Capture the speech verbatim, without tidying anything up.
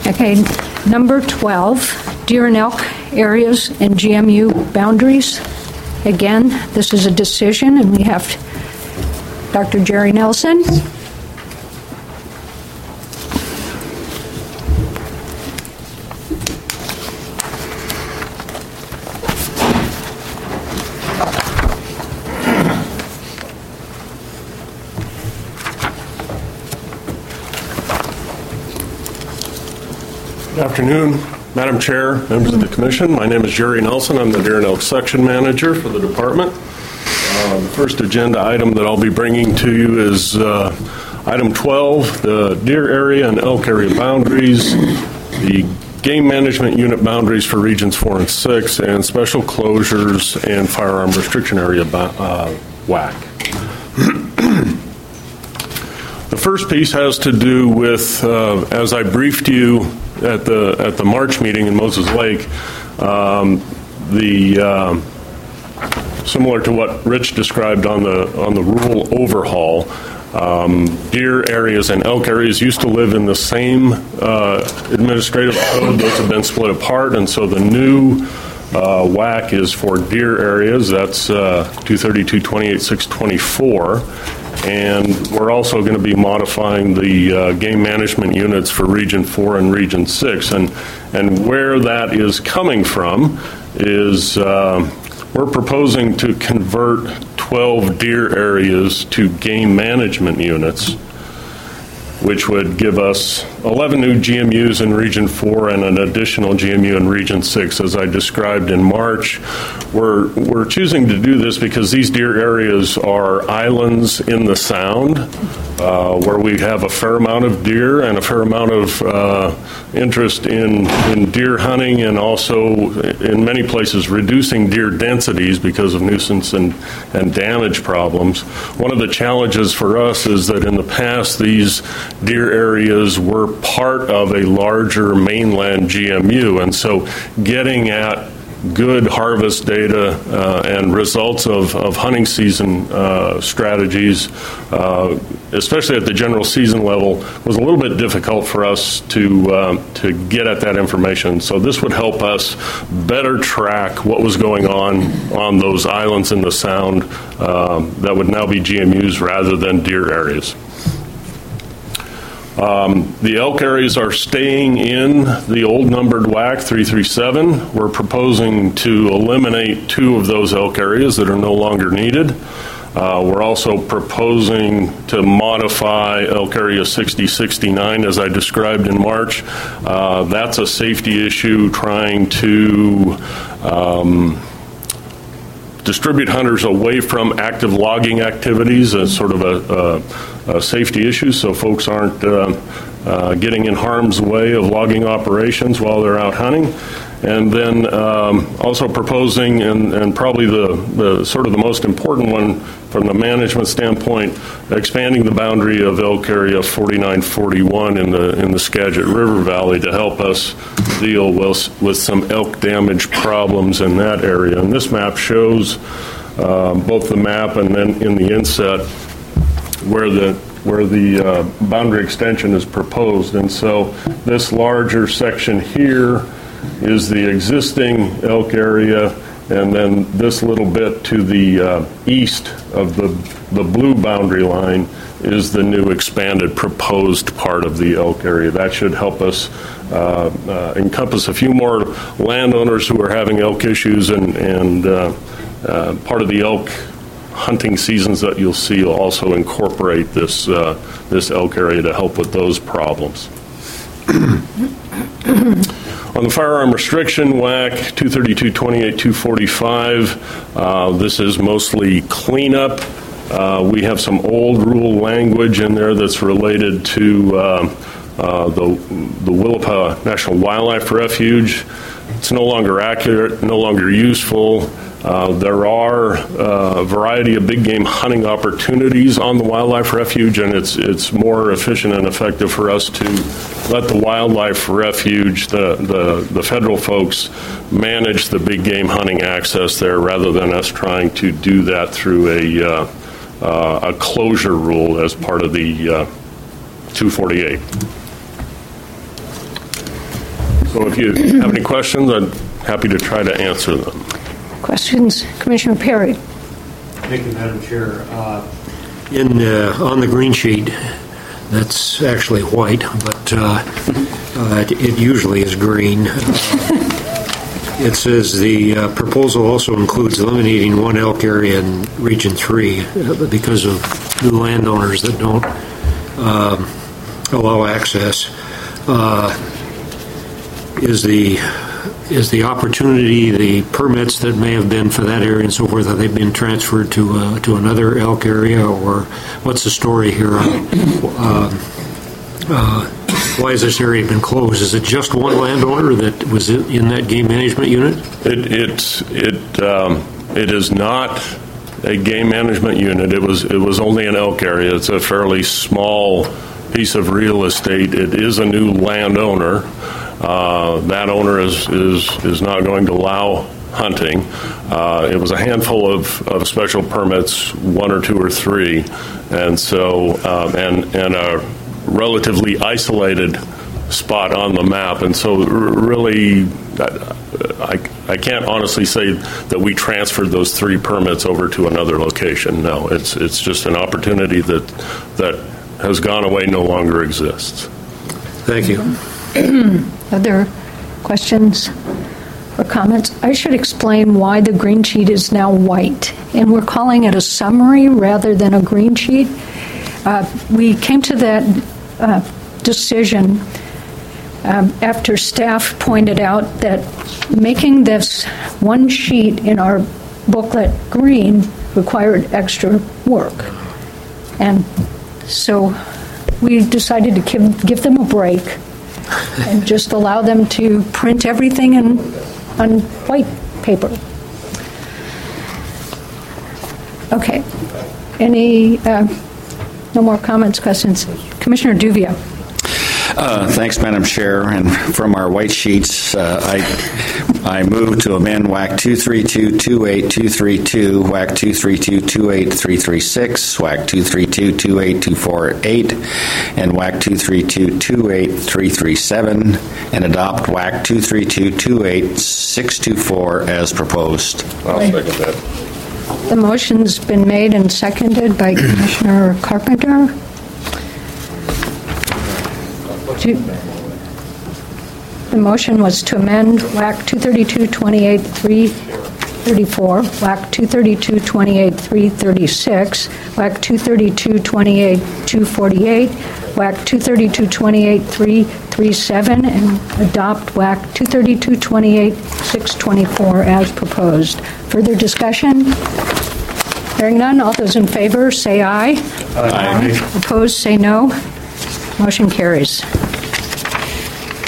Okay, number twelve, deer and elk areas and G M U boundaries. Again, this is a decision, and we have Doctor Jerry Nelson. Good afternoon, Madam Chair, members of the Commission. My name is Jerry Nelson. I'm the Deer and Elk Section Manager for the Department. Uh, the first agenda item that I'll be bringing to you is uh, item twelve, the deer area and elk area boundaries, the game management unit boundaries for regions four and six, and special closures and firearm restriction area uh, W A C. The first piece has to do with, uh, as I briefed you at the at the March meeting in Moses Lake, um, the uh, similar to what Rich described on the on the rural overhaul, um, deer areas and elk areas used to live in the same uh, administrative code. Those have been split apart, and so the new uh, W A C is for deer areas. That's uh, two thirty-two twenty-eight six twenty-four. And we're also going to be modifying the uh, game management units for Region four and Region six. And, and where that is coming from is uh, we're proposing to convert twelve deer areas to game management units, which would give us eleven new G M Us in Region four and an additional G M U in Region six, as I described in March. We're, we're choosing to do this because these deer areas are islands in the Sound, uh, where we have a fair amount of deer and a fair amount of uh, interest in, in deer hunting, and also in many places reducing deer densities because of nuisance and, and damage problems. One of the challenges for us is that in the past these deer areas were part of a larger mainland G M U, and so getting at good harvest data uh, and results of, of hunting season uh, strategies, uh, especially at the general season level, was a little bit difficult for us to uh, to get at that information. So this would help us better track what was going on on those islands in the Sound uh, that would now be G M Us rather than deer areas. Um, the elk areas are staying in the old numbered W A C three three seven. We're proposing to eliminate two of those elk areas that are no longer needed. Uh, we're also proposing to modify elk area sixty sixty-nine, as I described in March. Uh, that's a safety issue, trying to um, distribute hunters away from active logging activities as sort of a, a, a safety issue, so folks aren't uh, uh, getting in harm's way of logging operations while they're out hunting. And then um, also proposing, and, and probably the, the sort of the most important one from the management standpoint, expanding the boundary of elk area forty-nine forty-one in the in the Skagit River Valley to help us deal with, with some elk damage problems in that area. And this map shows uh, both the map and then in the inset where the where the uh, boundary extension is proposed. And so this larger section here is the existing elk area, and then this little bit to the uh, east of the, the blue boundary line is the new expanded proposed part of the elk area. That should help us uh, uh, encompass a few more landowners who are having elk issues, and, and uh, uh, part of the elk hunting seasons that you'll see will also incorporate this, uh, this elk area to help with those problems. On the firearm restriction, W A C two thirty-two twenty-eight two forty-five, uh, this is mostly cleanup. Uh, we have some old rule language in there that's related to uh, uh, the, the Willapa National Wildlife Refuge. It's no longer accurate, no longer useful. Uh, there are uh, a variety of big game hunting opportunities on the wildlife refuge, and it's it's more efficient and effective for us to let the wildlife refuge, the, the, the federal folks, manage the big game hunting access there rather than us trying to do that through a, uh, uh, a closure rule as part of the uh, two forty-eight. So if you have any questions, I'm happy to try to answer them. Questions? Commissioner Perry? Thank you, Madam Chair. Uh, in uh, on the green sheet, that's actually white, but uh, uh, it, it usually is green. Uh, it says the uh, proposal also includes eliminating one elk area in Region three uh, because of new landowners that don't um, allow access. Uh, is the is the opportunity, the permits that may have been for that area and so forth, have they been transferred to uh, to another elk area, or what's the story here? Uh, uh, why has this area been closed? Is it just one landowner that was in that game management unit? It it's it um, it is not a game management unit. It was it was only an elk area. It's a fairly small piece of real estate. It is a new landowner. Uh, that owner is, is is not going to allow hunting. Uh, it was a handful of, of special permits, one or two or three, and so um, and and a relatively isolated spot on the map. And so, r- really, I I can't honestly say that we transferred those three permits over to another location. No, it's it's just an opportunity that that has gone away, no longer exists. Thank you. Other questions or comments? I should explain why the green sheet is now white, and we're calling it a summary rather than a green sheet. Uh, we came to that uh, decision um, after staff pointed out that making this one sheet in our booklet green required extra work. And so we decided to give, give them a break and just allow them to print everything in, on white paper. Okay. Any, uh, no more comments, questions? Commissioner Duvia. Uh, thanks, Madam Chair. And from our white sheets, uh, I I move to amend W A C two three two two eight two three two, W A C two three two two eight three three six, W A C two three two two eight two four eight, and W A C two three two two eight three three seven, and adopt W A C two three two two eight six two four as proposed. I'll second that. The motion's been made and seconded by Commissioner Carpenter. To, the motion was to amend W A C two thirty-two twenty-eight three thirty-four, W A C two thirty-two twenty-eight three thirty-six, W A C two thirty-two twenty-eight two forty-eight, W A C two thirty-two twenty-eight three thirty-seven, and adopt W A C two thirty-two twenty-eight six twenty-four as proposed. Further discussion? Hearing none, all those in favor say aye. Aye. Opposed say no. Motion carries.